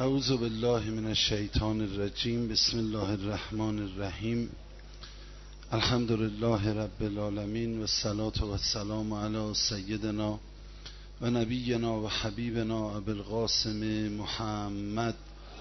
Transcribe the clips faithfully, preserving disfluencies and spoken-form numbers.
اعوذ بالله من الشیطان الرجیم. بسم الله الرحمن الرحیم. الحمد لله رب العالمین و الصلاة و السلام علی سیدنا و نبینا و حبیبنا ابوالقاسم محمد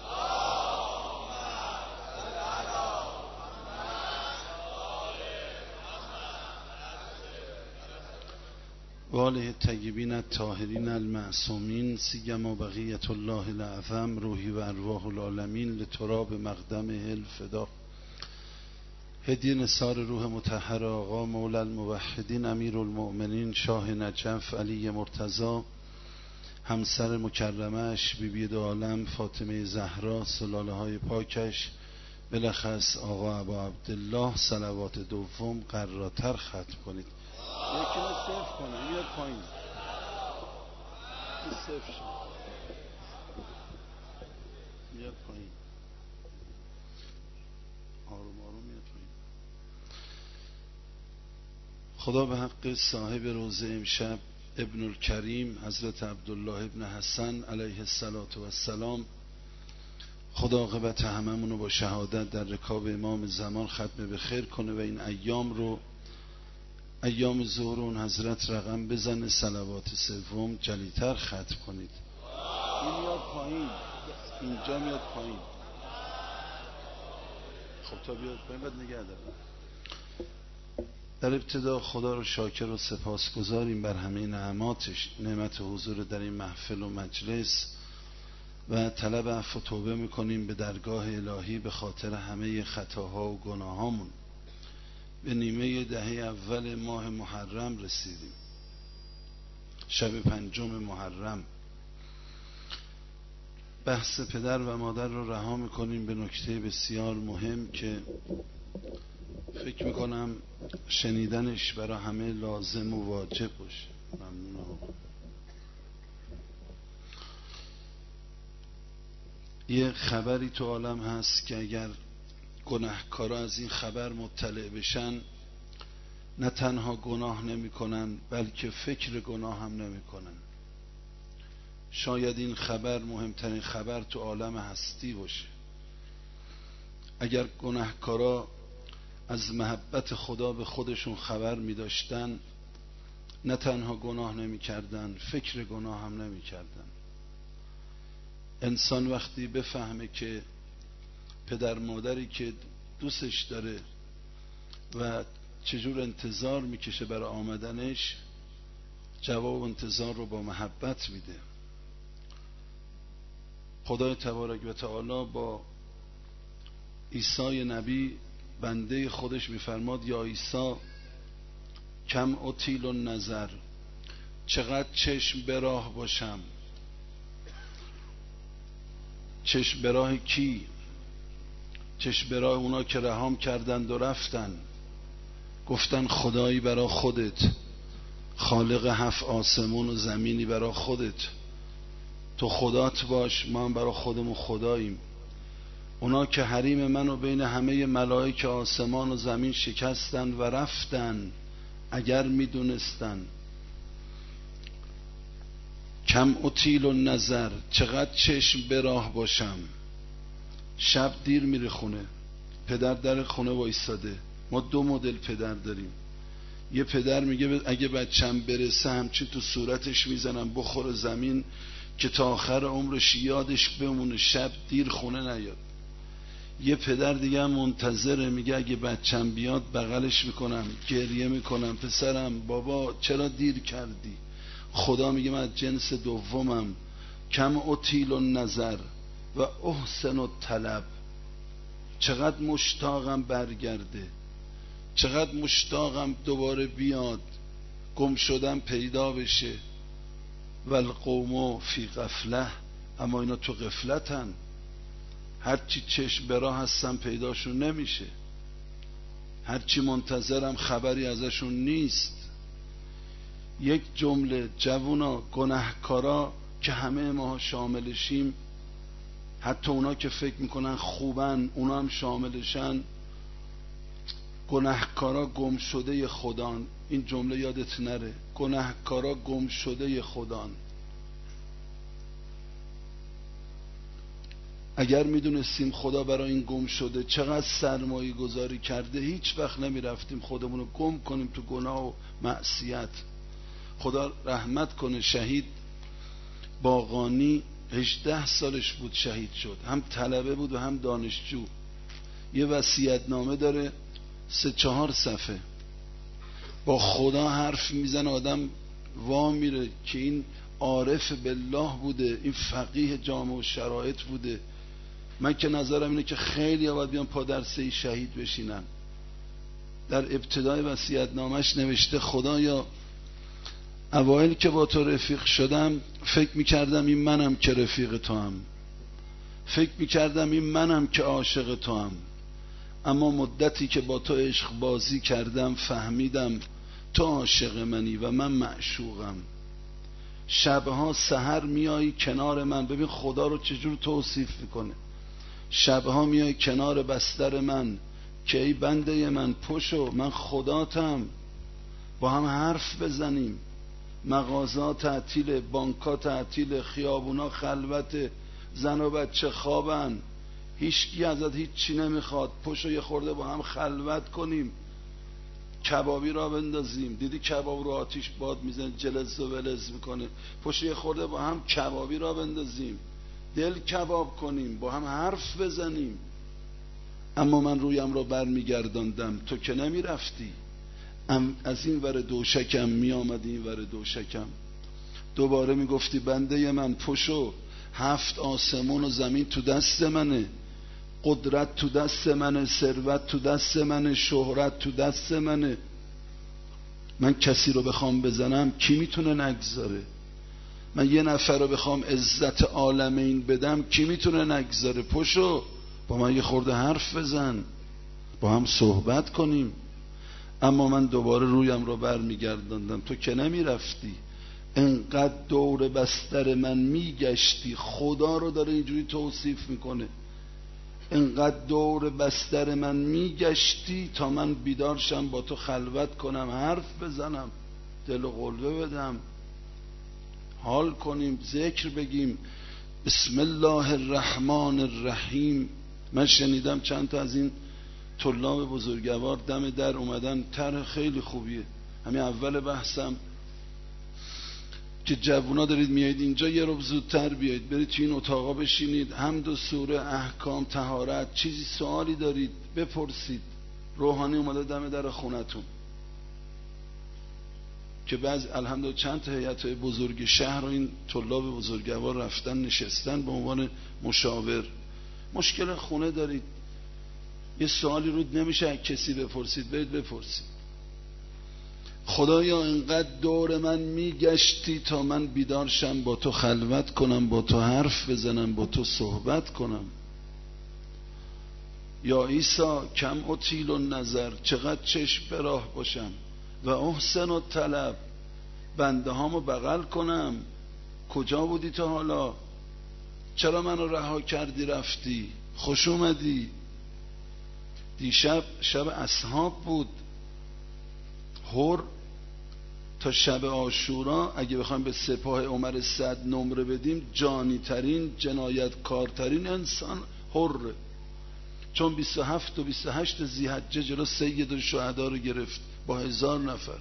و آله الطیبین الطاهرین المعصومین سیما بقیة الله الاعظم روحی و ارواح العالمین لتراب مقدم الفدا. هدیه نثار روح مطهر آقا مولا الموحدین امیر المؤمنین شاه نجف علی مرتضی، همسر مکرمش بیبی دو عالم فاطمه زهرا، سلاله های پاکش، بلخص آقا ابا عبدالله. صلوات دوم قراتر ختم کنید. یکی رو صرف کنه بیاد پایین. این صرف شد بیاد پایین. آروم آروم بیاد پایین. خدا به حق صاحب روزه امشب ابن الکریم حضرت عبدالله ابن حسن علیه السلام، خدا عاقبت هممونو با شهادت در رکاب امام زمان ختم به خیر کنه و این ایام رو ایام ظهر اون حضرت رقم بزنه. صلوات سوم جلیتر ختم کنید. این میاد پایین، اینجا میاد پایین. خب تا بیاد پایین باید نگه دارم. در ابتدا خدا رو شاکر و سپاسگزاریم بر همه نعماتش، نعمت حضور در این محفل و مجلس، و طلب عفو و توبه میکنیم به درگاه الهی به خاطر همه خطاها و گناهامون. به نیمه دهه اول ماه محرم رسیدیم، شب پنجم محرم. بحث پدر و مادر رو رها میکنیم به نکته بسیار مهم که فکر میکنم شنیدنش برای همه لازم و واجب باشه. ممنونم. یه خبری تو عالم هست که اگر گناهکارا از این خبر مطلع بشن نه تنها گناه نمی کنن بلکه فکر گناه هم نمی کنن. شاید این خبر مهمترین خبر تو عالم هستی باشه. اگر گناهکارا از محبت خدا به خودشون خبر می داشتن نه تنها گناه نمی کردن فکر گناه هم نمی کردن. انسان وقتی بفهمه که پدر مادری که دوستش داره و چجور انتظار میکشه برای آمدنش، جواب انتظار رو با محبت میده. خدای تبارک و تعالی با عیسی نبی بنده خودش میفرماد یا عیسی کم اطیل النظر، چقدر چشم به راه باشم. چشم به راه کی؟ چشم به راه اونا که رهام کردند و رفتن، گفتن خدایی برا خودت، خالق هفت آسمون و زمینی برا خودت، تو خدات باش، ما هم برا خودمون خداییم. اونا که حریم منو بین همه ملائکه آسمان و زمین شکستن و رفتن، اگر میدونستن. کم اطیل النظر، چقدر چشم به راه باشم. شب دیر میره خونه، پدر در خونه وایساده. ما دو مدل پدر داریم. یه پدر میگه اگه بچم برسه همچین تو صورتش میزنم بخور زمین که تا آخر عمرش یادش بمونه شب دیر خونه نیاد. یه پدر دیگه هم منتظره، میگه اگه بچم بیاد بغلش میکنم گریه میکنم پسرم بابا چرا دیر کردی. خدا میگه من از جنس دومم. کم اطیل النظر و احسن الطلب، چقدر مشتاقم برگرده، چقدر مشتاقم دوباره بیاد، گم شدم پیدا بشه. والقوم فی غفله، اما اینا تو غفلتن، هرچی چشم به راه هستم پیداشون نمیشه، هرچی منتظرم خبری ازشون نیست. یک جمله جوونا گناهکارا که همه ما شاملشیم، حتی اونا که فکر میکنن خوبن اونا هم شاملشن، گناهکارا گم شده خدان. این جمله یادت نره، گناهکارا گم شده خدان. اگر میدونستیم خدا برای این گم شده چقدر سرمایه گذاری کرده، هیچ وقت نمیرفتیم خودمون رو گم کنیم تو گناه و معصیت. خدا رحمت کنه، شهید باقانی هجده سالش بود شهید شد، هم طلبه بود و هم دانشجو. یه وصیت‌نامه داره سه چهار صفحه، با خدا حرف میزنه، آدم وا میره که این عارف بالله بوده، این فقیه جامع و شرایط بوده. من که نظرم اینه که خیلی باید بیان پا در سه شهید بشینن. در ابتدای وصیت‌نامش نوشته خدایا اوایل که با تو رفیق شدم فکر میکردم این منم که رفیق تو هم، فکر میکردم این منم که عاشق تو هم، اما مدتی که با تو عشق بازی کردم فهمیدم تو عاشق منی و من معشوقم. شبها سحر میایی کنار من، ببین خدا رو چجور توصیف میکنه، شبها میای کنار بستر من که ای بنده من پشو من خداتم، با هم حرف بزنیم. مغازات تعطیل، بانکا تعطیل، خیابونا خلوت، زن و بچه خوابن، هیچکی ازت هیچی نمیخواد، پشو یه خورده با هم خلوت کنیم، کبابی را بندازیم. دیدی کباب رو آتیش باد میزنه جلز و ولز میکنه، پشو یه خورده با هم کبابی را بندازیم، دل کباب کنیم، با هم حرف بزنیم. اما من رویم را بر میگرداندم، تو که نمیرفتی، از این ور دوشکم می آمدی این ور دوشکم. دوباره می گفتی بنده من پشو، هفت آسمون و زمین تو دست منه، قدرت تو دست منه، ثروت تو دست منه، شهرت تو دست منه. من کسی رو بخوام بزنم کی میتونه نگذاره؟ من یه نفر رو بخوام عزت عالمین بدم کی میتونه نگذاره؟ پشو با من یه خورده حرف بزن، با هم صحبت کنیم. اما من دوباره رویم رو بر میگرداندم، تو که نمیرفتی، انقدر دور بستر من میگشتی. خدا رو داره اینجوری توصیف میکنه، انقدر دور بستر من میگشتی تا من بیدارشم، با تو خلوت کنم، حرف بزنم، دل و قلبه بدم، حال کنیم، ذکر بگیم. بسم الله الرحمن الرحیم. من شنیدم چند تا از این طلاب بزرگوار دم در اومدن، طرح خیلی خوبیه. همین اول بحثم که جوونا دارید میایید اینجا یه رو زودتر بیایید، برید تو این اتاقا بشینید، حمد و سوره، احکام، طهارت، چیزی سوالی دارید بپرسید. روحانی اومده دم در خونتون که بعض الحمدلله چند تا هیئت‌های بزرگ شهر و این طلاب بزرگوار رفتن نشستن به عنوان مشاور. مشکل خونه دارید، یه سوالی رو نمیشه کسی بپرسید، برید بپرسید. خدایا اینقدر دور من میگشتی تا من بیدارشم، با تو خلوت کنم، با تو حرف بزنم، با تو صحبت کنم. یا عیسی کم اطیل و نظر، چقدر چشم به راه باشم، و احسن و طلب، بنده هامو بغل کنم. کجا بودی تا حالا؟ چرا منو رها کردی رفتی؟ خوش اومدی. دیشب شب اصحاب بود، هر تا شب عاشورا اگه بخوایم به سپاه عمر سعد نمره بدیم، جانی ترین جنایتکارترین انسان هره، چون بیست و هفت و بیست و هشت ذی‌حجه جلو سید الشهدا رو گرفت با هزار نفر.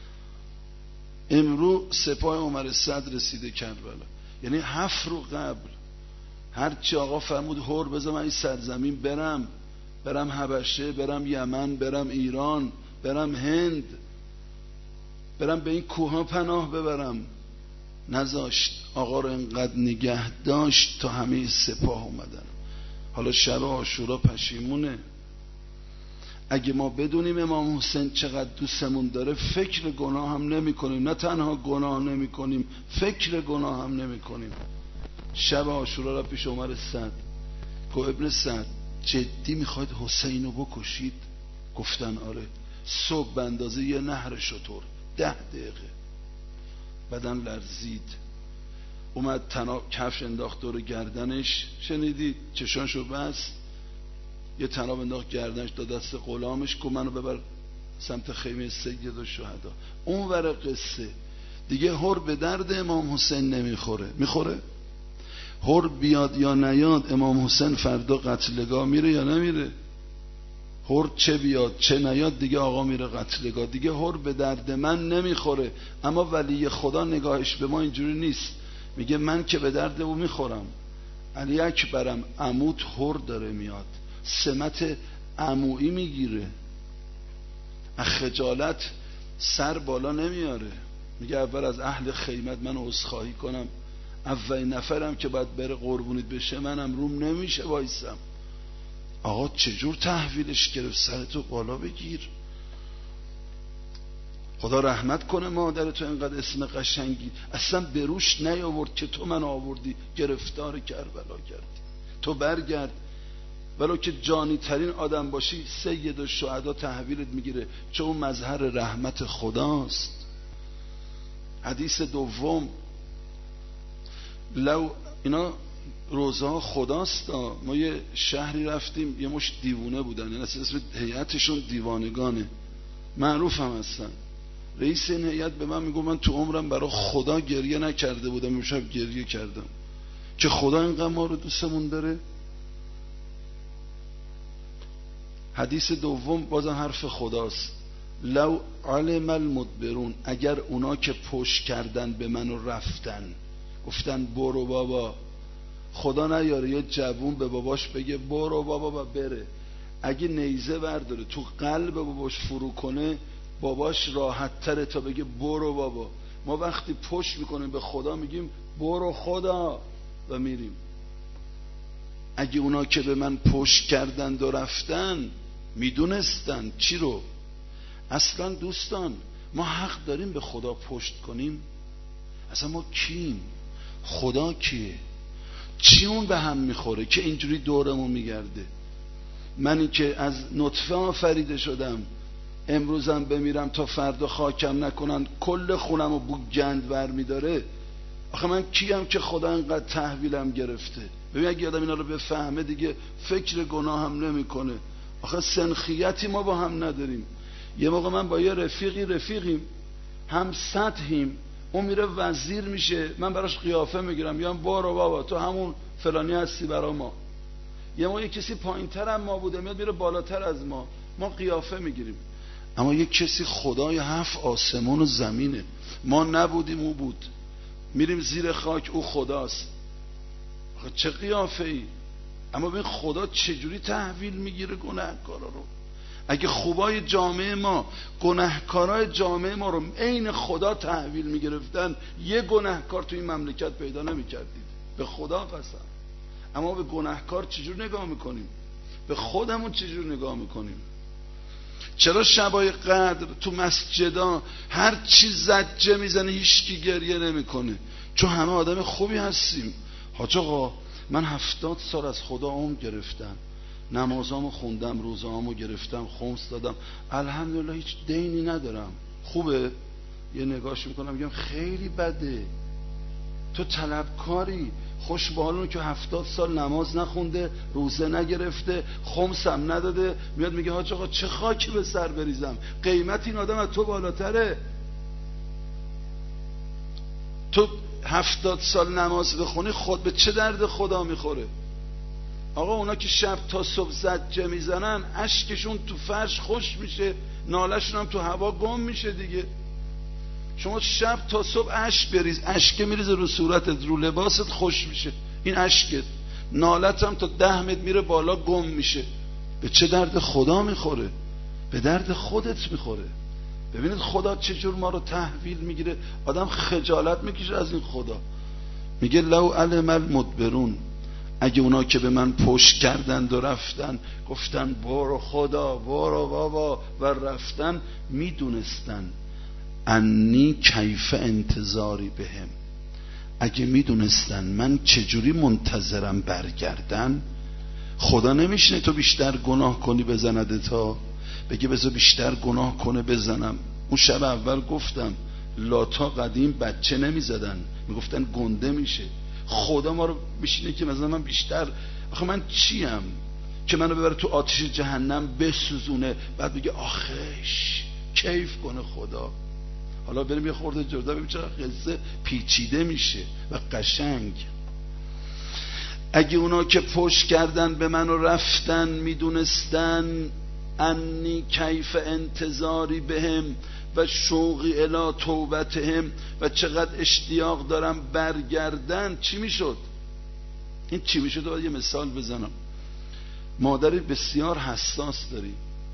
امرو سپاه عمر سعد رسیده کربلا، یعنی هفت رو قبل هرچی آقا فرمود هر بذار من این سرزمین برم، برم حبشه، برم یمن، برم ایران، برم هند، برم به این کوها پناه ببرم، نذاشت. آقا رو انقدر نگه داشت تا همه سپاه اومدن. حالا شب عاشورا پشیمونه. اگه ما بدونیم امام حسین چقدر دوستمون داره، فکر گناه هم نمی کنیم. نه تنها گناه نمی کنیم، فکر گناه هم نمی کنیم. شب عاشورا را پیش عمر سعد گفت ابن سعد جدی میخواید حسین رو بکشید؟ گفتن آره. صبح به اندازه یه نهر شتر، ده دقیقه. بدن لرزید، اومد تناب کفش انداخت دور گردنش، شنیدید چشانشو بست، یه تناب انداخت گردنش، داد دست غلامش، گفت منو ببر سمت خیمه سید الشهدا. اون ور قصه دیگه هر به درد امام حسین نمیخوره. میخوره هر بیاد یا نیاد امام حسین فردا قتلگاه میره یا نمیره؟ هر چه بیاد چه نیاد دیگه آقا میره قتلگاه. دیگه هر به درد من نمیخوره. اما ولی خدا نگاهش به ما اینجوری نیست، میگه من که به درد او میخورم. علی اکبرم عموت هر داره میاد، سمت عمویی میگیره، از خجالت سر بالا نمیاره، میگه اول از اهل خیمت من عذرخواهی کنم، اولین نفرم که باید بره قربونیت بشه منم روم نمیشه وایسم. آقا چجور تحویلش گرفت؟ سرتو بالا بگیر. خدا رحمت کنه مادر تو، اینقدر اسم قشنگی اصلا بروش نیاورد که تو من آوردی گرفتار کربلا کردی. تو برگرد ولو که جانی ترین آدم باشی، سید الشهدا تحویلت میگیره، چون اون مظهر رحمت خداست. حدیث دوم، لو اینا روزه ها خداست. ما یه شهری رفتیم، یه مش دیوونه بودن، یعنی اسم هیئتشون دیوانگانه، معروف هم هستن. رئیس این هیئت به من میگه من تو عمرم برای خدا گریه نکرده بودم، امشب گریه کردم که خدا اینقدر ما رو دوستمون داره. حدیث دوم بازم حرف خداست، لو علم المدبرون، اگر اونا که پشت کردن به من و رفتن گفتن برو بابا، خدا نیاره یه جوون به باباش بگه برو بابا و بره، اگه نیزه برداره تو قلب باباش فرو کنه باباش راحت تره تا بگه برو بابا. ما وقتی پشت میکنیم به خدا میگیم برو خدا و میریم. اگه اونا که به من پشت کردن و رفتن میدونستن چی رو؟ اصلا دوستان ما حق داریم به خدا پشت کنیم؟ اصلا ما کیم؟ خدا کیه؟ چی اون به هم میخوره که اینجوری دورمون میگرده؟ منی که از نطفه آفریده شدم امروزم بمیرم تا فردا خاکم نکنن کل خونم رو بو گند بر میداره. آخه من کیم که خدا اینقدر تحویلم گرفته؟ ببین اگه آدم اینا رو بفهمه دیگه فکر گناه هم نمی کنه. آخه سنخیتی ما با هم نداریم. یه موقع من با یه رفیقی رفیقیم هم سطحیم، اون میره وزیر میشه من براش قیافه میگیرم، میگم برو بابا تو همون فلانی هستی برا ما. یه موقع کسی پایینتر هم ما بوده میاد میره بالاتر از ما، ما قیافه میگیریم. اما یک کسی خدای هفت آسمان و زمینه، ما نبودیم او بود، میریم زیر خاک او خداست. چه قیافه ای؟ اما ببین خدا چجوری تحویل میگیره گناهکارا رو. اگه خوبای جامعه ما گناهکارای جامعه ما رو عین خدا تحویل میگرفتن یه گناهکار تو این مملکت پیدا نمیکردید، به خدا قسم. اما به گناهکار چجور نگاه میکنیم؟ به خودمون چجور نگاه میکنیم؟ چرا شبای قدر تو مسجدا هر چی زجه میزنه هیچکی گریه نمیکنه؟ چون همه آدم خوبی هستیم. حاج آقا من هفتاد سال از خدا عمر گرفتم، نمازامو خوندم، روزهامو گرفتم، خمس دادم، الحمدلله هیچ دینی ندارم. خوبه؟ یه نگاهش میکنم میگم خیلی بده، تو طلبکاری. خوش به حالون که هفتاد سال نماز نخونده، روزه نگرفته، خمس هم نداده، میاد میگه حاج آقا چه خاکی به سر بریزم، قیمت این آدم از تو بالاتره. تو هفتاد سال نماز بخونی خود به چه درد خدا میخوره؟ آقا اونا که شب تا صبح زجه میزنن اشکشون تو فرش خوش میشه، نالشون هم تو هوا گم میشه دیگه. شما شب تا صبح اشک بریز، اشک میریزه رو صورتت، رو لباست، خوش میشه این اشکت، نالت هم تا ده متر میره بالا گم میشه. به چه درد خدا میخوره؟ به درد خودت میخوره. ببینید خدا چجور ما رو تحویل میگیره، آدم خجالت میکشه از این خدا. میگه لو علم المدبرون، اگه اونا که به من پشت کردند و رفتن گفتن برو خدا برو بابا و رفتن، میدونستن انی کیف انتظاری بهم، اگه میدونستن من چجوری منتظرم برگردن. خدا نمیشنه تو بیشتر گناه کنی بزنده تا بگه بذار بیشتر گناه کنه بزنم. اون شب اول گفتم لاتا قدیم بچه نمیزدن، میگفتن گنده میشه. خدا ما رو بشینه که مثلا من بیشتر، آخه من چیم که منو ببره تو آتش جهنم بسوزونه بعد بگه آخش کیف کنه خدا. حالا بریم یه خورده جدا ببینیم چرا قصه پیچیده میشه و قشنگ. اگه اونا که پشت کردن به من و رفتن میدونستن انی کیف انتظاری بهم و شوقی الی توبتهم و چقدر اشتیاق دارم برگردن، چی میشد؟ این چی میشد؟ باید یه مثال بزنم. مادری بسیار حساس داری،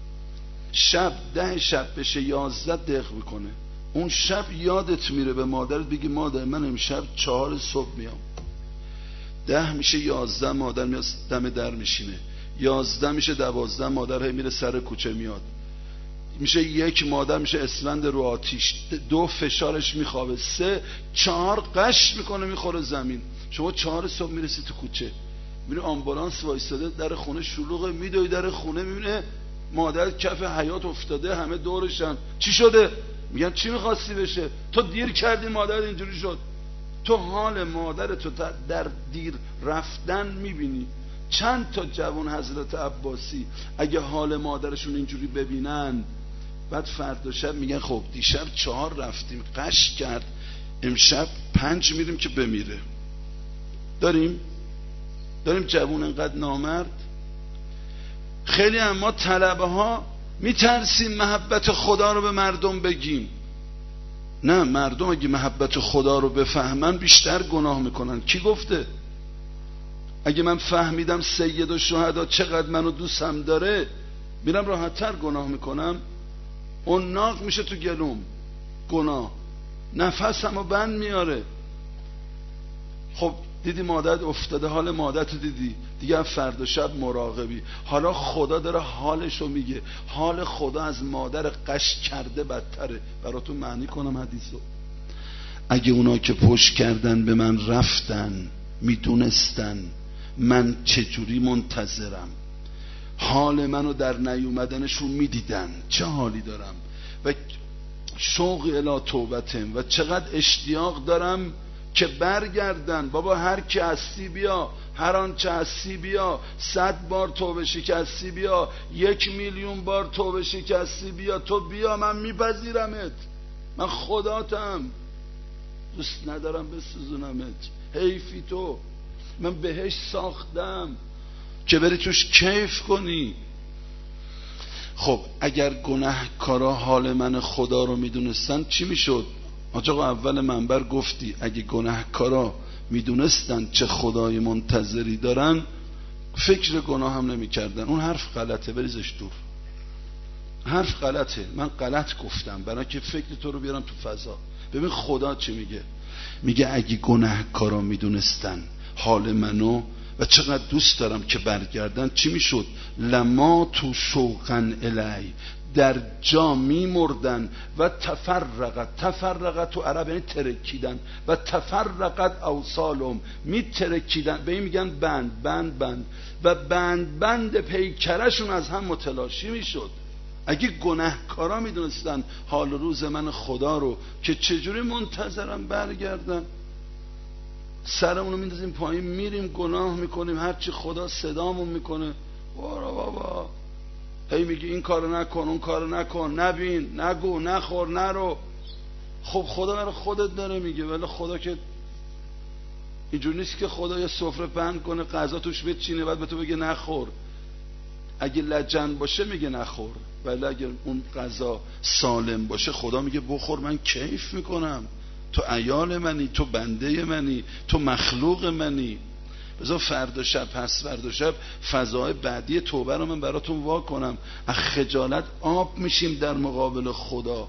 شب ده شب بشه یازده دق میکنه، اون شب یادت میره به مادرت بگی مادر من امشب چهار صبح میام. ده میشه یازده، مادر میاد دم در میشینه. یازده میشه دوازده، مادر هی میره سر کوچه میاد. میشه یک، مادر میشه اسفند رو آتیش. دو، فشارش میخوابه. سه، چهار، قش میکنه میخوره زمین. شما چهار صبح میرسی تو کوچه، میبینی آمبولانس وایستاده در خونه شلوغه، میدوی در خونه میبینه مادر کف حیاط افتاده، همه دورشن. چی شده؟ میگن چی میخواستی بشه؟ تو دیر کردی مادر اینجوری شد. تو حال مادر تو در دیر رفتن میبینی. چند تا جوان حضرت عباسی اگه حال مادرشون اینجوری ببینن، بعد فردا شب میگن خب دیشب چهار رفتیم قش کرد، امشب پنج میریم که بمیره. داریم داریم جوان انقدر نامرد. خیلی اما طلبه ها میترسیم محبت خدا رو به مردم بگیم. نه، مردم اگه محبت خدا رو بفهمن بیشتر گناه میکنن. کی گفته؟ اگه من فهمیدم سید الشهدا چقدر منو دوستم داره، میرم راحت‌تر گناه میکنم. اون ناق میشه تو گلوم گناه، نفسمو بند میاره. خب دیدی مادرت افتاده، حال مادرت دیدی دیگه، فردا شب مراقبی. حالا خدا داره حالشو میگه. حال خدا از مادر قش کرده بدتره. براتون معنی کنم حدیثو. اگه اونا که پشت کردن به من رفتن میدونستن من چجوری منتظرم، حال منو در نیومدنشون میدیدن چه حالی دارم و شوقی الی توبتهم و چقدر اشتیاق دارم که برگردن. بابا هر کی هستی بیا، هر آنچه هستی بیا، صد بار توبه شکستی بیا، یک میلیون بار توبه شکستی بیا، تو بیا، من میپذیرمت، من خداتم، دوست ندارم بسوزونمت، حیفی تو، من بهش ساختم که بری توش کیف کنی. خب اگر گناهکارا حال من خدا رو میدونستن چی میشد؟ آقا اول منبر گفتی اگه گناهکارا میدونستن چه خدای منتظری دارن فکر گناه هم نمی کردن. اون حرف غلطه، بریزش دور. حرف غلطه، من غلط گفتم برای که فکر تو رو بیارم تو فضا. ببین خدا چی میگه؟ میگه اگه گناهکارا میدونستن حال منو و چقدر دوست دارم که برگردن چی میشد؟ لما تو شوقن الی، در جا میمردن و تفرقت، تفرقت تو عرب یعنی ترکیدن، و تفرقت اوصالهم، میترکیدن، به این میگن بند بند بند، و بند بند پیکرشون از هم متلاشی میشد. اگه گناهکارا میدونستن حال روز من خدا رو که چجوری منتظرم برگردن، سرمونو میندازیم پایین میریم گناه میکنیم، هرچی خدا صدامون میکنه بارا بابا هی میگی این کارو نکن اون کارو نکن، نبین، نگو، نخور، نرو. خب خدا برای خودت داره میگه، ولی خدا که اینجور نیست که خدا یه سفره پهن کنه غذا توش بچینه بعد به تو بگه نخور. اگه لجن باشه میگه نخور، ولی اگه اون غذا سالم باشه خدا میگه بخور، من کیف میکنم، تو عیال منی، تو بنده منی، تو مخلوق منی. بذار فردا شب پس فردا شب فضای بعدی توبه رو من براتون وا کنم. از خجالت آب میشیم در مقابل خدا.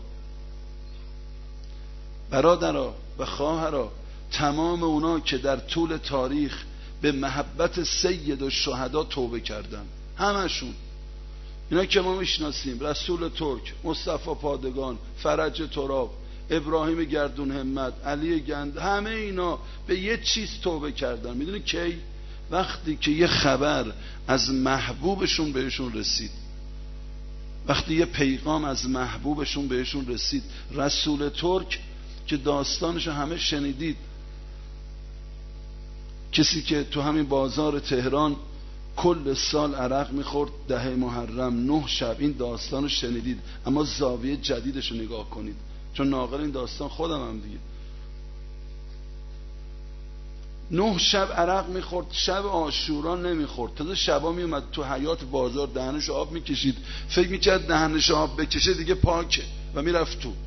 برادرها و خواهرها، تمام اونا که در طول تاریخ به محبت سید الشهدا توبه کردن، همشون اینا که ما میشناسیم، رسول ترک، مصطفی پادگان، فرج تراب، ابراهیم گردون همت، علی گند، همه اینا به یه چیز توبه کردن. میدونی کی؟ وقتی که یه خبر از محبوبشون بهشون رسید، وقتی یه پیغام از محبوبشون بهشون رسید. رسول ترک که داستانشو همه شنیدید، کسی که تو همین بازار تهران کل سال عرق میخورد ده محرم نه شب، این داستانو شنیدید، اما زاویه جدیدشو نگاه کنید، چون ناقل این داستان خودم هم دیگه. نه شب عرق میخورد، شب عاشورا نمیخورد. تازه شبا میومد تو حیاط بازار دهنش آب میکشید، فکر میکرد دهنش آب بکشه دیگه پاکه و میرفت تو.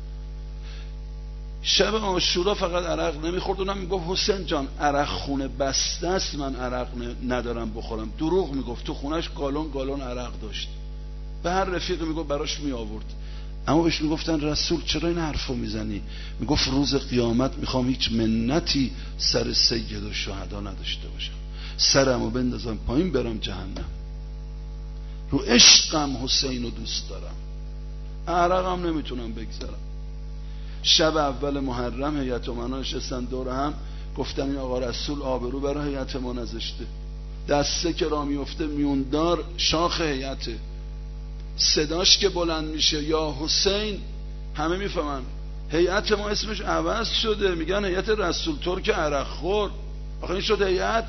شب عاشورا فقط عرق نمیخورد. اونم میگفت حسین جان عرق خونه بسته است، من عرق ندارم بخورم. دروغ میگفت، تو خونش گالون گالون عرق داشت. به هر رفیق میگفت براش میآورد. اما بهش میگفتن رسول چرا این حرفو میزنی؟ میگفت روز قیامت میخوام هیچ منتی سر سید و شهدا نداشته باشم، سرمو بندازم پایین برم جهنم. رو عشقم حسین رو دوست دارم، عرقم نمیتونم بگذارم. شب اول محرم هیئت امنا نشستن دور هم، گفتن این آقا رسول آبرو برای هیئت ما نذاشته. دسته که را میفته میوندار شاخ هیئته، صداش که بلند میشه یا حسین، همه میفهمن هیئت ما اسمش عوض شده، میگن هیئت رسول ترک عرق خور. آخه این شد هیئت.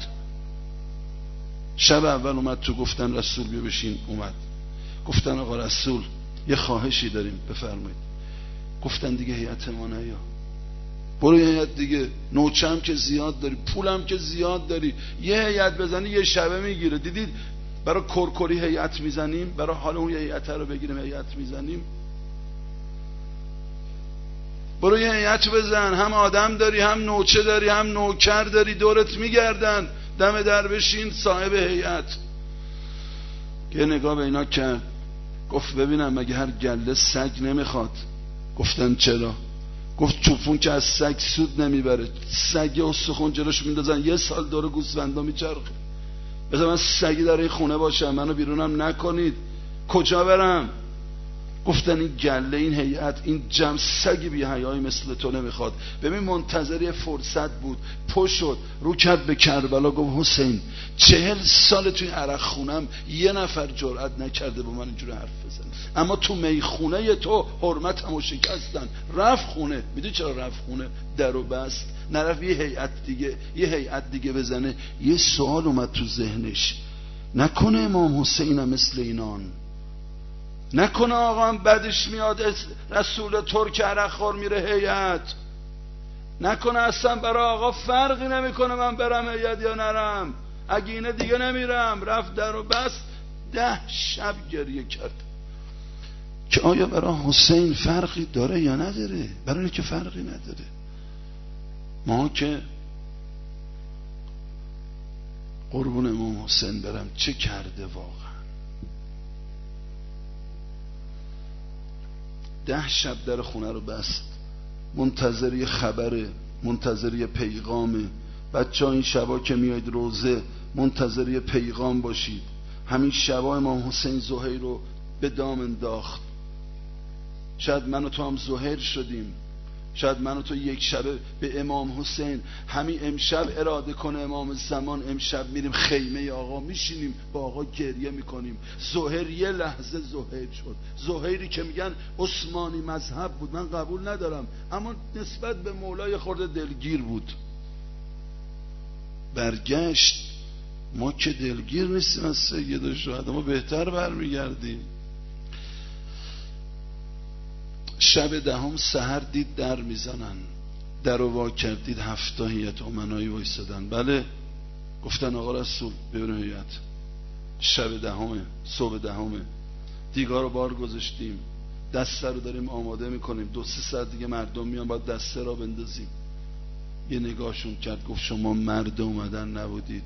شب اول اومد تو، گفتن رسول بیا بشین. اومد گفتن آقا رسول یه خواهشی داریم بفرمایید. گفتن دیگه هیئت ما نه، یا برو یه هیئت دیگه، نوچم که زیاد داری، پولم که زیاد داری، یه هیئت بزنی یه شبه میگیره. دیدید برای کرکری هیئت میزنیم، برای حال اون یه هیئت رو بگیریم هیئت میزنیم. برو یه هیئت بزن، هم آدم داری، هم نوچه داری، هم نوکر داری، دورت میگردن، دم در بشین صاحب هیئت. که نگاه به اینا کرد، گفت ببینم مگه هر گله سگ نمیخواد؟ گفتن چرا؟ گفت توپون که از سگ سود نمیبره، سگ استخون جلوش میندازن یه سال دور گوسفندا میچرخه. بذار من سگی در این خونه باشم، منو بیرونم نکنید. کجا برم؟ گفتن این گله، این هیئت، این جمع سگی بی حیایی مثل تو نمیخواد. ببین منتظر فرصت بود، پشت شد رو کرد به کربلا، گفت حسین چهل سال توی عرق خونم یه نفر جرأت نکرده با من اینجوری حرف بزنه، اما تو میخونه تو حرمتمو شکستن. رفت خونه. میدونی چرا رفت خونه؟ درو بست، نرفت یه هیئت دیگه یه هیئت دیگه بزنه. یه سوال اومد تو ذهنش، نکنه امام حسینم مثل اینان؟ نکنه آقا هم بدش میاد رسول ترک عرق خور میره هیئت؟ نکنه اصلا برای آقا فرقی نمیکنه من برم هیئت یا نرم؟ اگه اینه دیگه نمیرم. رفت در و بست. ده شب گریه کرد که آیا برای حسین فرقی داره یا نداره؟ برای اینه که فرقی نداره. ما که قربون امام حسین برم چه کرده واقعا. ده شب در خونه رو بست، منتظر یه خبره، منتظر یه پیغامه. بچه ها این شبا که میاید روزه منتظر یه پیغام باشید. همین شبا امام حسین زهیر رو به دام انداخت. شاید من و تو هم زهیر شدیم، شاید من و تو یک شبه به امام حسین. همین امشب اراده کنه امام زمان، امشب میریم خیمه آقا میشینیم با آقا گریه میکنیم. زهیر یه لحظه زهیر شد. زهیری که میگن عثمانی مذهب بود، من قبول ندارم، اما نسبت به مولای خورده دلگیر بود. برگشت. ما که دلگیر نیستیم از سید و شهدا، ما بهتر برمیگردیم. شب دهم سحر دید در میزنن، در رو وا کردید، هفتا هیئت امنایی وایسادن. بله. گفتن آقا رسول ببینیم هیئت. شب دهمه، صبح دهمه، دیگار رو بار گذاشتیم، دسته رو داریم آماده میکنیم، دو سه ساعت دیگه مردم میان باید دسته را بندازیم. یه نگاهشون کرد، گفت شما مرد اومدن نبودید،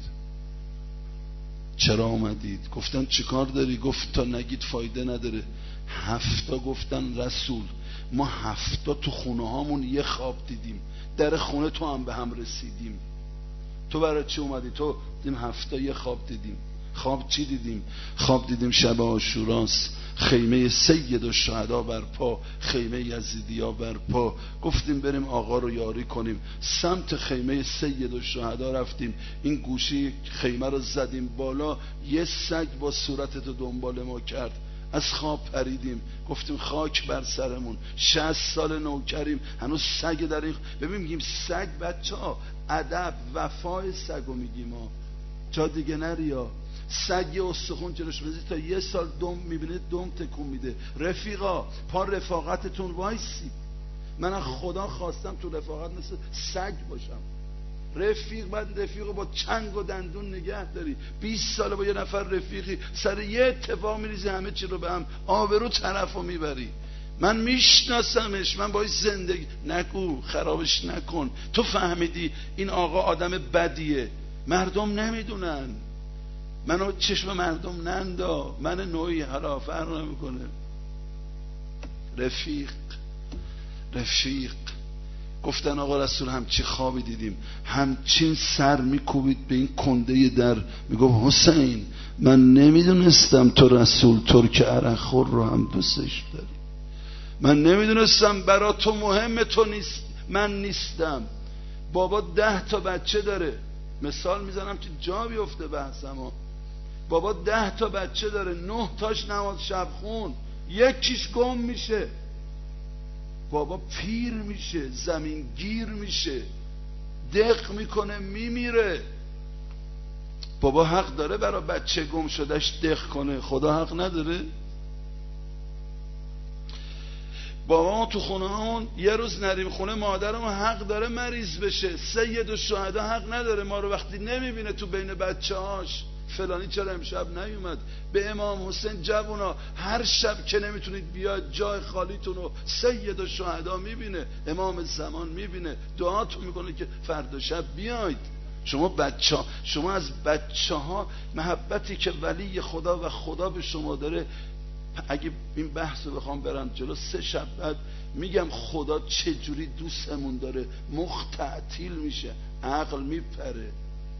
چرا اومدید؟ گفتن چیکار داری؟ گفت تا نگید فایده نداره. هفتا گفتن رسول ما هفتا تو خونه هامون یه خواب دیدیم، در خونه تو هم به هم رسیدیم، تو برای چی اومدی؟ تو دیدیم هفتا یه خواب دیدیم. خواب چی دیدیم؟ خواب دیدیم شب عاشوراست، خیمه سید و شهدا برپا، خیمه یزیدیا برپا. گفتیم بریم آقا رو یاری کنیم، سمت خیمه سید و شهدا رفتیم، این گوشی خیمه رو زدیم بالا، یه سگ با صورتتو دنبال ما کرد. از خواب پریدیم، گفتیم خاک بر سرمون، شصت سال نوکریم هنوز سگ در این. ببین میگیم سگ، بچه ها ادب وفای سگو میگیم ما، جا دیگه نریا. سگ یه استخون جلوش بزید تا یه سال دم میبینه دم تکون میده. رفیقا پا رفاقتتون وایسی. من از خدا خواستم تو رفاقت مثل سگ باشم. رفیق بعد رفیق رو با چنگ و دندون نگه داری. بیست ساله با یه نفر رفیقی، سر یه اتفاق میریزی همه چی رو به هم، آبرو طرف رو میبری. من میشناسمش، من باید زندگی نگو، خرابش نکن. تو فهمیدی این آقا آدم بدیه، مردم نمیدونن، منو چشم مردم نندا، من نوعی حالا فرق نمیکنه. رفیق رفیق گفتن آقا رسول همچی خوابی دیدیم، همچین سر میکوبید به این کنده در، میگفت حسین من نمیدونستم تو رسول ترک عرق خور رو هم دوستش داری، من نمیدونستم برا تو مهم تو نیست، من نیستم. بابا ده تا بچه داره، مثال میزنم که جا بیفته بحثم ها. بابا ده تا بچه داره، نه تاش نماز شب خون، یکیش گم میشه، بابا پیر میشه، زمین گیر میشه، دق میکنه میمیره. بابا حق داره برای بچه گم شدهش دق کنه؟ خدا حق نداره؟ بابا تو خونه همون یه روز نریم خونه مادرم حق داره مریض بشه. سید الشهدا حق نداره ما رو وقتی نمیبینه تو بین بچه هاش فلانی چرا امشب نیومد؟ به امام حسین جوونا هر شب که نمیتونید بیاید جای خالیتون رو سید الشهدا میبینه، امام زمان میبینه، دعاتون میکنه که فردا شب بیاید. شما بچه ها، شما از بچه ها محبتی که ولی خدا و خدا به شما داره، اگه این بحث رو بخوام برم جلو سه شب بعد میگم خدا چه جوری دوستمون داره، مخ تعطیل میشه، عقل میپره.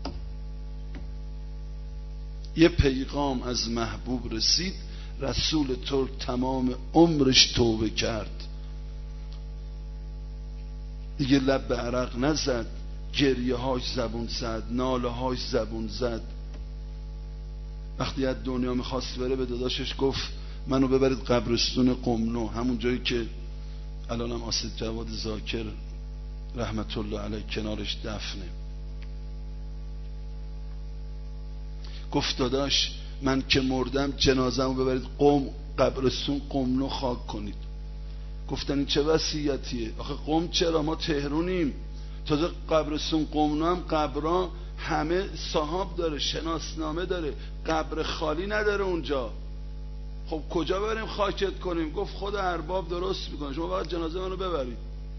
یه پیغام از محبوب رسید، رسول ترک تمام عمرش توبه کرد، دیگه لب به عرق نزد، گریه هاش زبون زد، ناله هاش زبون زد. وقتی از دنیا میخواست بره به داداشش گفت منو ببرید قبرستون قمنو، همون جایی که الانم آسد جواد زاکر رحمت الله علیه کنارش دفنه. گفت داداش من که مردم جنازه‌مو ببرید قم قبرستون قمنو خاک کنید. گفتن این چه وصیتیه؟ آخه قم چرا؟ ما تهرونیم. تازه قبرستون قمنو هم قبرا همه صاحب داره، شناسنامه داره، قبر خالی نداره اونجا. خب کجا بریم خاکت کنیم؟ گفت خود ارباب درست میکنه، شما باید جنازه منو ببرید.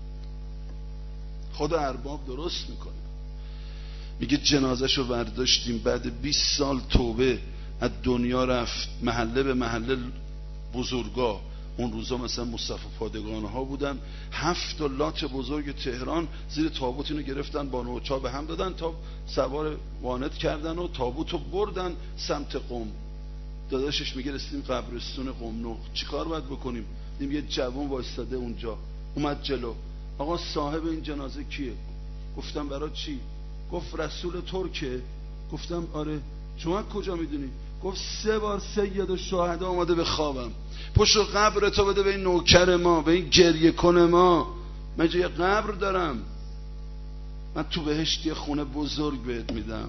خود ارباب درست میکنه. میگه جنازهشو برداشتیم، بعد بیست سال توبه از دنیا رفت، محله به محله بزرگا. اون روزا مثلا مصطفی پادگان ها بودن، هفت لات بزرگ تهران زیر تابوت اینو گرفتن با نوچا به هم دادن تا سوار وانت کردن و تابوتو بردن سمت قم. داداشش میگه رسیدیم قبرستون قمنو، چیکار باید بکنیم؟ دیدیم یه جوان وایستاده اونجا، اومد جلو. آقا صاحب این جنازه کیه؟ گفتم برای چی؟ گفت رسول ترکه. گفتم آره. شما کجا میدونی؟ گفت سه بار سید الشهدا اومده به خوابم، پشت قبر تو بده به این نوکر ما، به این گریه کن ما، من یه قبر دارم، من تو بهشتی خونه بزرگ بهت میدم.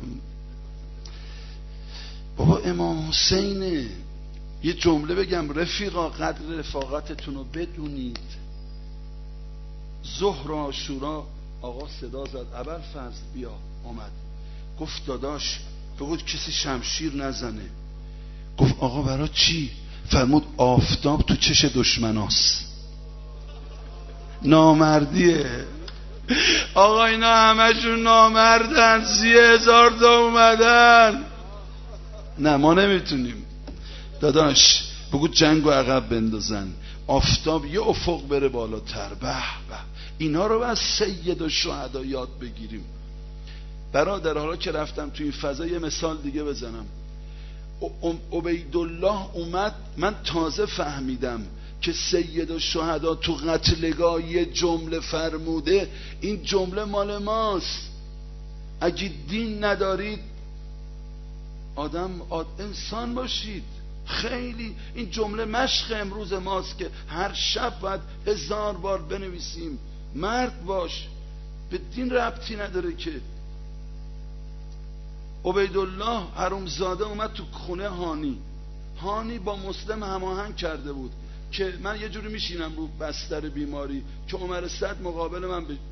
بابا امام حسینه. یه جمله بگم رفیقا، قدر رفاقتتون رو بدونید. ظهر و عاشورا آقا صدا زد، ابوالفضل بیا. آمد گفت داداش بگو کسی شمشیر نزنه. گفت آقا برای چی؟ فرمود آفتاب تو چش دشمناست. نامردیه آقا، اینا همشون نامردن، سی هزار تا اومدن. نه ما نمیتونیم داداش، بگو جنگو عقب بندازن، آفتاب یه افق بره بالاتر. به به، اینا رو از سید الشهدا یاد بگیریم. برادر حالا که رفتم تو این فضا یه مثال دیگه بزنم. عبیدالله اومد، من تازه فهمیدم که سید الشهدا تو قتلگاه یه جمله فرموده، این جمله مال ماست. اگه دین ندارید آدم آد... انسان باشید. خیلی این جمله مشق امروز ماست که هر شب باید هزار بار بنویسیم. مرد باش، به دین ربطی نداره که. عبیدالله حرومزاده اومد تو خونه هانی. هانی با مسلم هماهنگ کرده بود که من یه جوری میشینم رو بستر بیماری که عمر سعد مقابل من به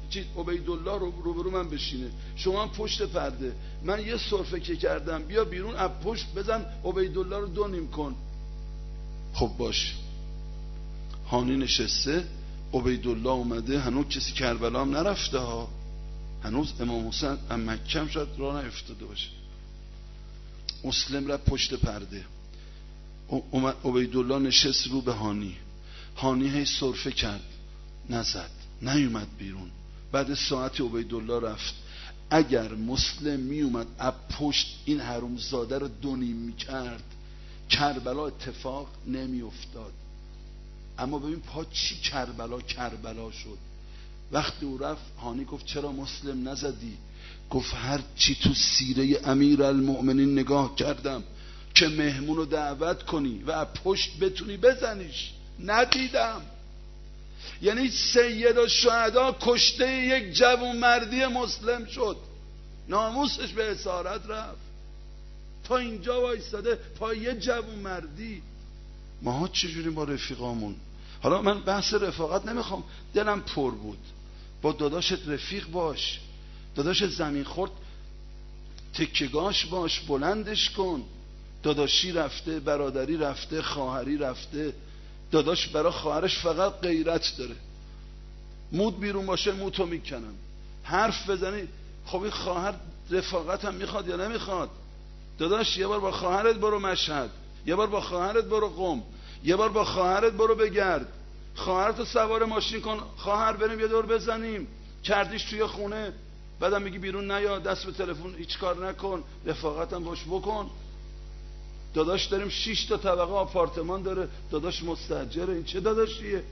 چی عبیدالله رو روبرو من بشینه، شما هم پشت پرده، من یه سرفه که کردم بیا بیرون از پشت بزن عبیدالله رو دو نیم کن. خب باش. هانی نشسته، عبیدالله اومده، هنوز کسی کربلا هم نرفته ها، هنوز امام حسین هم مکه هم شاید راه نیفتاده باشه. مسلم رفت پشت پرده، عبیدالله نشست رو به هانی، هانی هی سرفه کرد نزد، نیومد بیرون. بعد ساعتی عبیدالله رفت. اگر مسلم میومد از پشت این حرومزاده رو دونیم میکرد کربلا اتفاق نمیافتاد. اما ببین پا چی کربلا کربلا شد. وقتی او رفت هانی گفت چرا مسلم نزدی؟ گفت هر چی تو سیره امیر المؤمنین نگاه کردم که مهمون رو دعوت کنی و پشت بتونی بزنیش، ندیدم. یعنی سید الشهدا کشته یک جوان مردی مسلم شد، ناموسش به اسارت رفت، تا اینجا وایستاده پای یه جوان مردی. ماها چجوری با رفیقامون؟ حالا من بحث رفاقت نمیخوام، دلم پر بود. با داداشت رفیق باش، داداشت زمین خورد تکگاش باش، بلندش کن. داداشی رفته، برادری رفته، خواهری رفته. داداش برای خواهرش فقط غیرت داره، مود بیرون باشه موتو میکنم. حرف بزنی خب این خواهر رفاقت هم میخواد یا نمیخواد؟ داداش یه بار با خواهرت برو مشهد، یه بار با خواهرت برو قم، یه بار با خواهرت برو بگرد، خواهرتو سوار ماشین کن، خواهر بریم یه دور بزنیم. کردیش توی خونه، بعدم میگی بیرون نیا، دست به تلفن هیچ کار نکن، رفاقت هم باش بکن. داداش داریم شش تا طبقه آپارتمان داره، داداش مستاجره، این چه داداشیه؟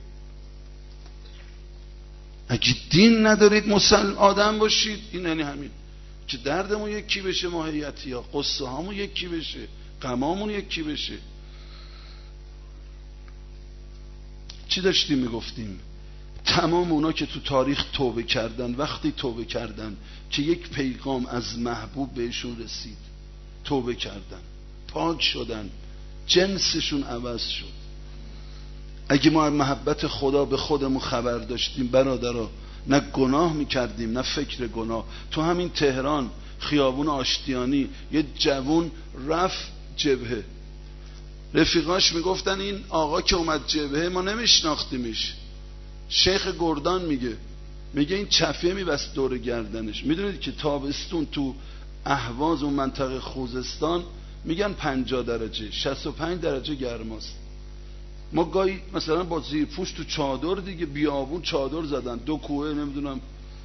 اگه دین ندارید مسلم آدم باشید، این یعنی همین که دردمون یکی بشه، ماهیتی ها قصه هامون یکی بشه، غمامون یکی بشه. چی داشتیم میگفتیم؟ تمام اونا که تو تاریخ توبه کردن، وقتی توبه کردن که یک پیغام از محبوب بهشون رسید، توبه کردن، پاک شدن، جنسشون عوض شد. اگه ما محبت خدا به خودمون خبر داشتیم برادرها، نه گناه میکردیم نه فکر گناه. تو همین تهران خیابون آشتیانی یه جوون رفت جبهه، رفیقاش میگفتن این آقا که اومد جبهه ما نمیشناختیمش. شیخ گردان میگه میگه این چفیه میبست دور گردنش. میدونید که تابستون تو اهواز و منطقه خوزستان میگن پنجاه درجه، شصت و پنج درجه گرماست. ما گاهی مثلا با زیر پوش تو چادر دیگه، بیابون چادر زدن، دو کوه نمیدونم.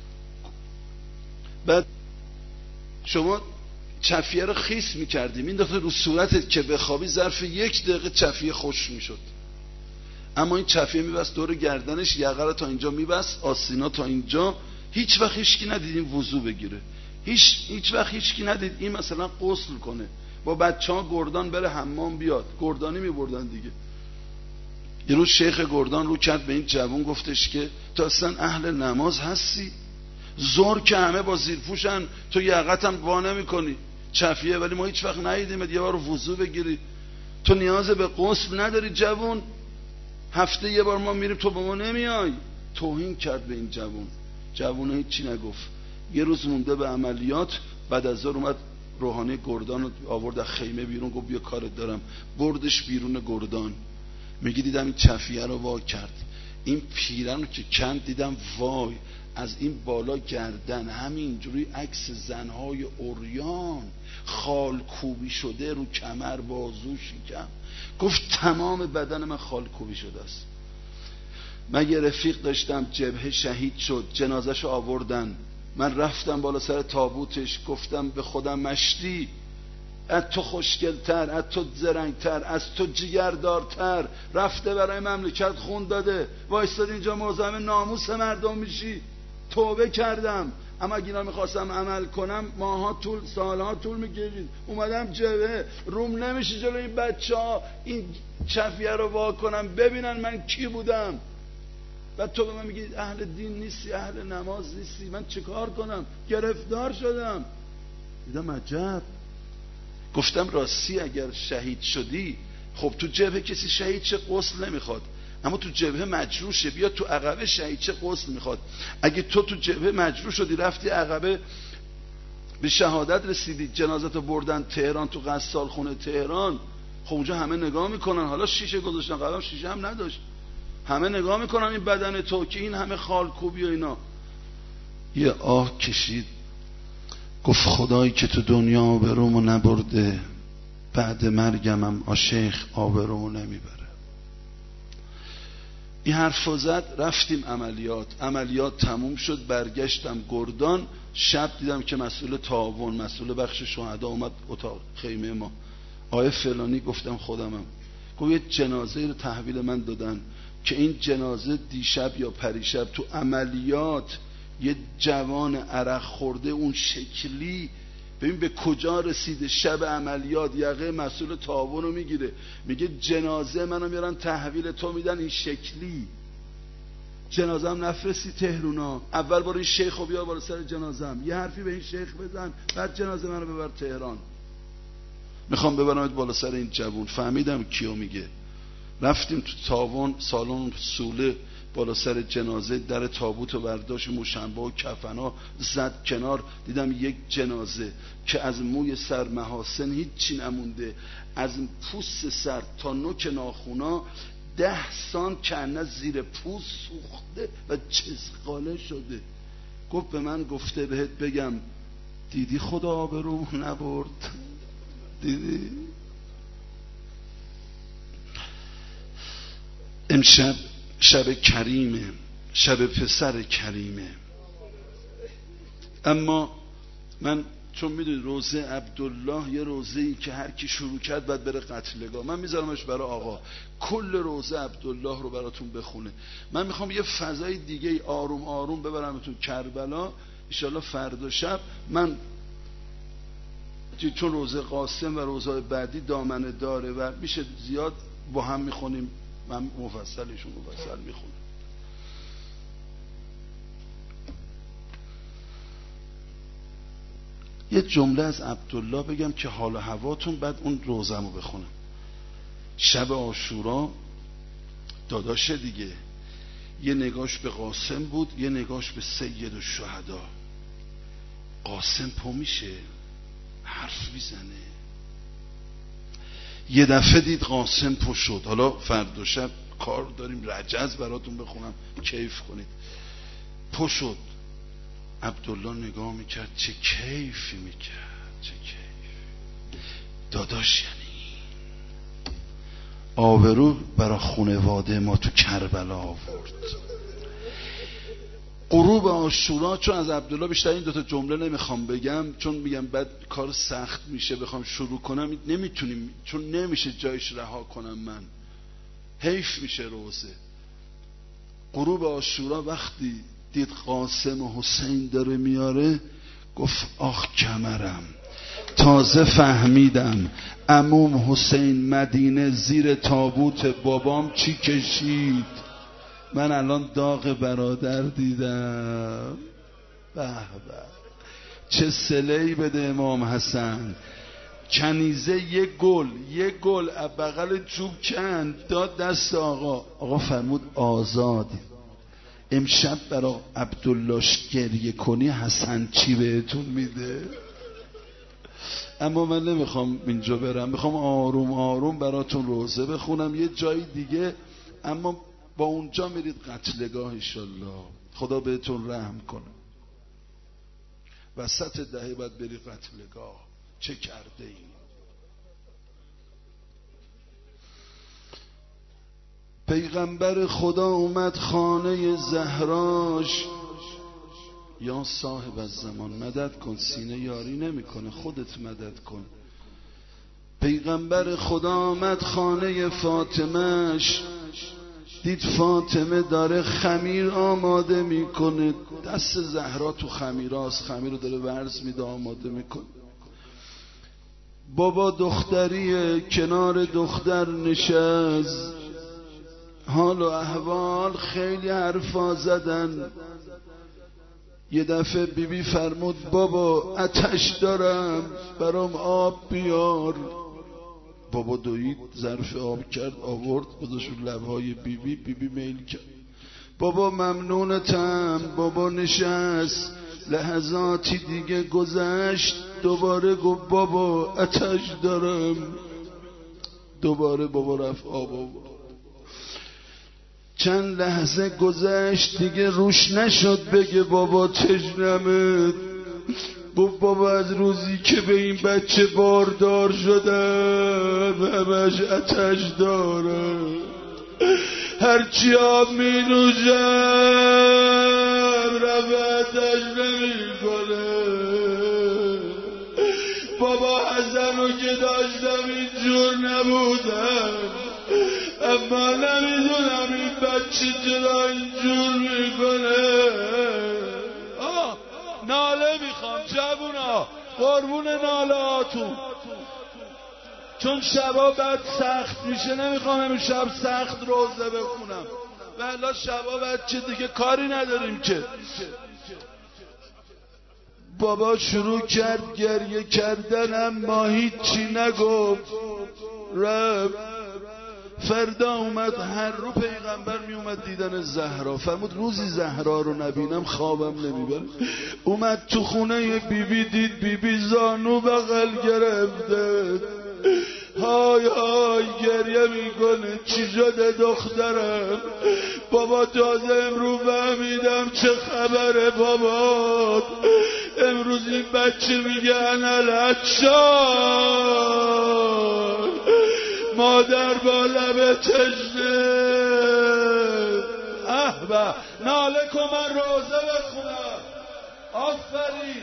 بعد شما چفیه رو خیس میکردیم، این دفعه رو صورتت که بخوابی ظرف یک دقیقه چفیه خوش میشد. اما این چفیه میبست دور گردنش، یقه رو تا اینجا میبست، آستینا تا اینجا. هیچ وقت هیچکی ندید این وضو بگیره، هیچ هیچ وقت هیچکی ندید این مثلا غسل کنه، با بچه ها گردان بره حمام بیاد. گردانی میبردن دیگه. یه روز شیخ گردان رو کرد به این جوان، گفتش که تو اصلا اهل نماز هستی؟ زور که همه با زیرپوشن، تو یقت هم وا نمی کنی، چفیه، ولی ما هیچ وقت ندیدیم یه بار وضو بگیری. تو نیاز به غسل نداری جوان، هفته یه بار ما میریم تو با ما نمیای. توهین کرد به این جوان. جوان هیچی نگفت. یه روز مونده به عملیات، بعد از ظهر اومد روحانی گردان رو آورد از خیمه بیرون، گفت بیا کارت دارم. بردش بیرون گردان. میگی دیدم این چفیه رو وا کرد، این پیرن رو که کند دیدم وای، از این بالا گردن همینجوری عکس زنهای عریان، خال کوبی شده رو کمر، بازو، شکم. گفت تمام بدن من خال کوبی شده است. من یه رفیق داشتم جبهه شهید شد، جنازه‌شو آوردن، من رفتم بالا سر تابوتش، گفتم به خودم مشتی، از تو خوشگلتر، از تو زرنگتر، از تو جگردارتر رفته برای مملکت خون داده، وایستاد اینجا مزاحم ناموس مردم میشی. توبه کردم، اما اگه اینا میخواستم عمل کنم ماها طول، سالها طول میکشید. اومدم جبهه، روم نمیشه جلو این بچه ها این چفیه رو وا کنم ببینن من کی بودم. بعد تو به من میگی اهل دین نیستی، اهل نماز نیستی، من چه کار کنم؟ گرفتار شدم. دیدم عجب. گفتم راستی اگر شهید شدی، خب تو جبهه کسی شهید چه غسل نمیخواد، اما تو جبهه مجروشه، بیا تو عقبه شهید چه غسل میخواد. اگه تو تو جبهه مجروح شدی رفتی عقبه به شهادت رسیدی، جنازتو بردن تهران تو غسال خونه تهران، خب اونجا همه نگاه میکنن، حالا شیشه گذاشتن، قبلا شیشه هم نداشت، همه نگاه میکنن این بدن تو که این همه خالکوبی و اینا. یه آه کشید، گفت خدایی که تو دنیا آبرومو نبرده، بعد مرگم هم آشیخ آبرومو نمیبره. این حرف زد، رفتیم عملیات، عملیات تموم شد، برگشتم گردان، شب دیدم که مسئول تعاون، مسئول بخش شهدا اومد اتاق خیمه ما، آقای فلانی، گفتم خودمم. گفت یه جنازه رو تحویل من دادن که این جنازه دیشب یا پریشب تو عملیات یه جوان عرق خورده اون شکلی، ببین به کجا رسیده، شب عملیات یقه مسئول تعاون رو میگیره، میگه جنازه منو میارن تحویل تو میدن این شکلی. جنازه هم نفرستی تهرونا، اول برو این شیخ رو بیار بالا سر جنازه هم، یه حرفی به این شیخ بزن، بعد جنازه منو ببر تهران. میخوام ببرمت بالا سر این جوون. فهمیدم کیو میگه. رفتیم تو تاوان، سالن سوله، بالا سر جنازه، در تابوت و برداشت موشنبه و کفنا زد کنار، دیدم یک جنازه که از موی سر محاسن هیچی نمونده، از پوست سر تا نوک ناخونا ده سان کنه زیر پوست سوخته و چزقاله شده. گفت به من گفته بهت بگم دیدی خدا آبروم نبرد، دیدی؟ امشب شب کریمه، شب پسر کریمه. اما من چون میدونی روزه عبدالله یه روزه‌ای که هر کی شروع کرد باید بره قتلگاه، من میذارمش برای آقا کل روزه عبدالله رو براتون بخونه. من میخوام یه فضای دیگه آروم آروم ببرمتون کربلا. انشالله فردا شب من چون روزه قاسم و روزهای بعدی دامنه داره و میشه زیاد با هم میخونیم، من مفصلشون مفصل میخونم. یه جمله از عبدالله بگم که حال و هواتون، بعد اون روزمو بخونم. شب عاشورا داداش دیگه، یه نگاش به قاسم بود، یه نگاش به سید الشهدا. قاسم پا میشه حرف میزنه، یه دفعه دید قاسم پا شد. حالا فردا شب کار داریم، رجز براتون بخونم کیف کنید. پا شد، عبدالله نگاه میکرد، چه کیفی میکرد، چه کیف. داداش یعنی آبرو برا خونواده ما تو کربلا آورد. غروب عاشورا، چون از عبدالله بیشتر این دوتا جمله نمیخوام بگم، چون میگم بعد کار سخت میشه بخوام شروع کنم، نمیتونیم، چون نمیشه جایش رها کنم، من حیف میشه روزه. غروب عاشورا وقتی دید قاسم و حسین داره میاره، گفت آخ کمرم، تازه فهمیدم عموم حسین مدینه زیر تابوت بابام چی کشید. من الان داغ برادر دیدم. به به چه صله‌ای بده امام حسن. کنیزه یه گل یه گل از بغل چوب کند داد دست آقا. آقا فرمود آزاد. امشب برای عبداللهش گریه کنی حسن چی بهتون میده؟ اما من نمیخوام اینجا برم، میخوام آروم آروم براتون روزه بخونم یه جای دیگه. اما با اونجا میرید قتلگاه انشالله، خدا بهتون رحم کنه. وسط دهه باید بری قتلگاه. چه کرده این؟ پیغمبر خدا اومد خانه زهراش، یا صاحب الزمان مدد کن، سینه یاری نمیکنه، خودت مدد کن. پیغمبر خدا آمد خانه فاطمهش، دید فاطمه داره خمیر آماده میکنه، دست زهرا تو خمیراست، خمیر رو داره ورز میده آماده میکنه. بابا دختریه کنار دختر نشست، حال و احوال خیلی حرفا زدن. یه دفعه بیبی بی فرمود بابا آتش دارم برام آب بیار. بابا دوید ظرف آب کرد آورد گذاشت رو لبهای بیبی بیبی میل کرد بابا ممنونتم. بابا نشست لحظاتی دیگه گذشت دوباره گفت بابا آتش دارم. دوباره بابا رفت آب آورد. چند لحظه گذشت دیگه روش نشد بگه بابا تشنمه. گفت بابا از روزی که به این بچه باردار شدم همش آتش داره. هرچی آب می نوشم رفع آتش نمی کنه. بابا حسنو که داشتم اینجور نبودم اما نمیدونم این بچه چرا اینجور میکنه. آه ناله میخوام جوونا قربون ناله هاتون چون شبا بعد سخت میشه نمیخوام امروز شب سخت روزه بخونم والا شبا بعد چه دیگه کاری نداریم که. بابا شروع کرد گریه کردن اما هیچی نگفت رفت. فردا اومد هر رو پیغمبر می اومد دیدن زهرا فرمود روزی زهرا رو نبینم خوابم نمیبره. اومد تو خونه بیبی دید بیبی زانو بغل گرفته های های گریه میکنه چی شده دخترم. بابا تازه امروز فهمیدم چه خبره بابا. امروز این بچه میگه انا العطشان مادر با لب تشنه. اه به ناله کن من روزه بخونم. آفرین.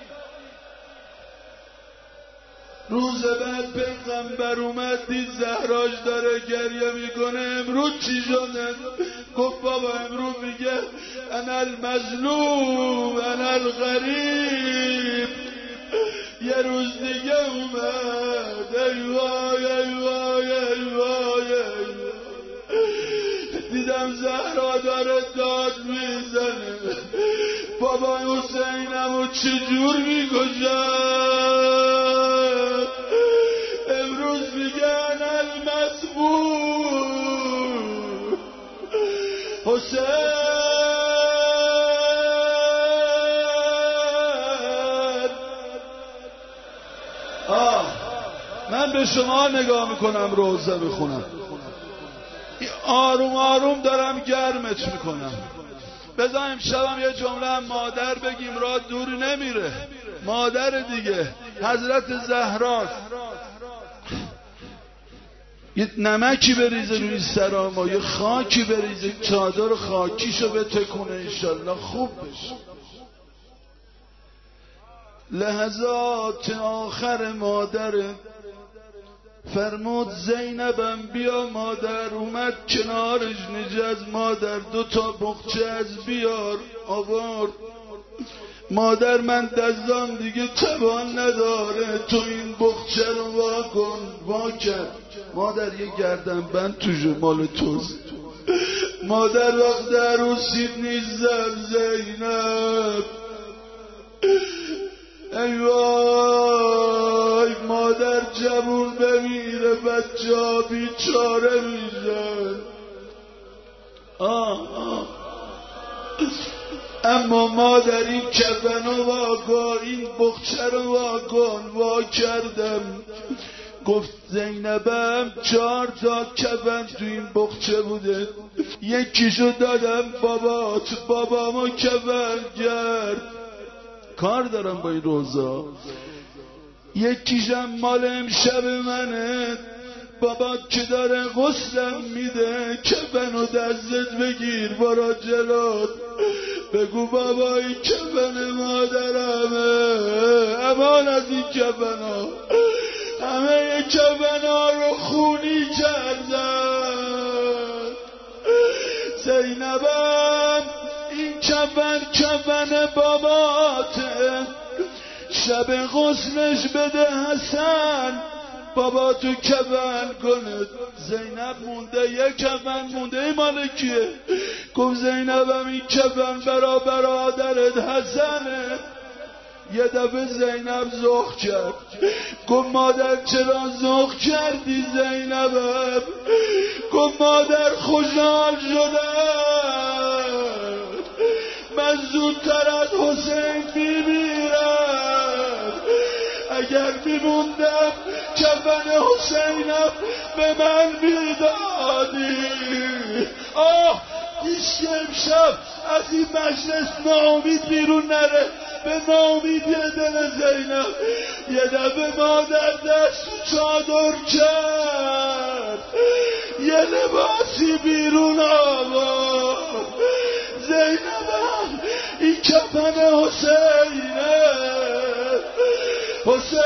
روز بعد پیغمبر اومد دید زهراش داره گریه میکنه. امروز چی شده؟ گفت بابا امروز میگه انا المظلوم انا الغریب. یه روز دیگه اومد ای وای ای وای ای وای ای دیدم زهرا داره داد میزنه. بابا حسینمو چجور میگوشد امروز میگن المسموم حسین. آه من به شما نگاه میکنم روزه میخونم آروم آروم دارم گرمت میکنم. بذاریم شبم یه جمله هم مادر بگیم را دور نمیره. مادر دیگه حضرت زهراست. یه نمکی بریزه روی سرا ما یه خاکی بریزه چادر خاکیشو بتکونه انشالله خوب بشه. لحظات آخر مادر فرمود زینبم بیا مادر. اومد کنارش نشست مادر دو تا بخچه از بیار آورد. مادر من دستام دیگه توان نداره تو این بخچه رو وا کن. وا کرد مادر یه گردن بند توشه مال توست. مادر وقت عروسیت نیستم زینب. ای وای مادر جوون بمیره بچه ها بیچاره میشن. آه آه اما مادر این کفنو واکن این بخچه رو واکن. وا کردم گفت زینبم چهار تا کفن تو این بخچه بوده یکیشو دادم بابات بابامو کفن کرد. کار دارم با این روزا. یکیشم مال امشب منه بابات که داره غسلم میده کفنو دستت بگیر برا جلوت بگو بابا این کفن مادرمه امان از این کفنا. همه کفنا رو خونی کردن. زینبم این کفن کفن باباته شب غسلش بده حسن بابا تو کفن کنه. زینب مونده یک کفن مونده ای مال کیه؟ گفت زینبم این کفن برا برادرت حسنه. یه دفعه زینب ذوق کرد، گفت مادر چرا ذوق کردی زینبم؟ گفت مادر خوشحال شدم، من زودتر از حسین میمیرم، اگر میموندم کفن حسینم به من میدادی. آه هیچ امشب از این مجلس ناامید بیرون نره، به ناامیدی دل زینب. یه دفعه مادر دست تو چادر کرد، یه لباسی بیرون آورد، زینبم این کفن حسینه، حسین.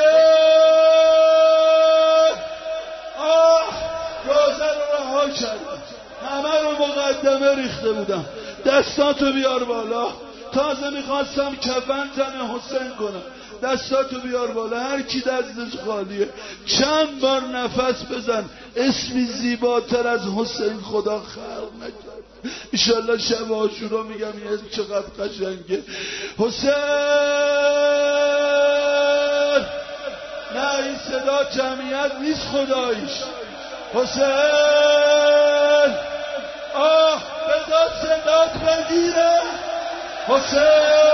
آه روزه رو رها کردم، همه رو مقدمه ریخته بودم، دستاتو بیار بالا، تازه میخواستم کفن تن حسین کنم، دستاتو بیار بالا، هر کی دستش خالیه چند بار نفس بزن، اسمی زیباتر از حسین خدا خلق نکرد. انشالله شب عاشورا میگم یه چقدر قشنگه. حسین نه این صدا جمعیت نیست خداییش. حسین آه بذار صدات بگیره. حسین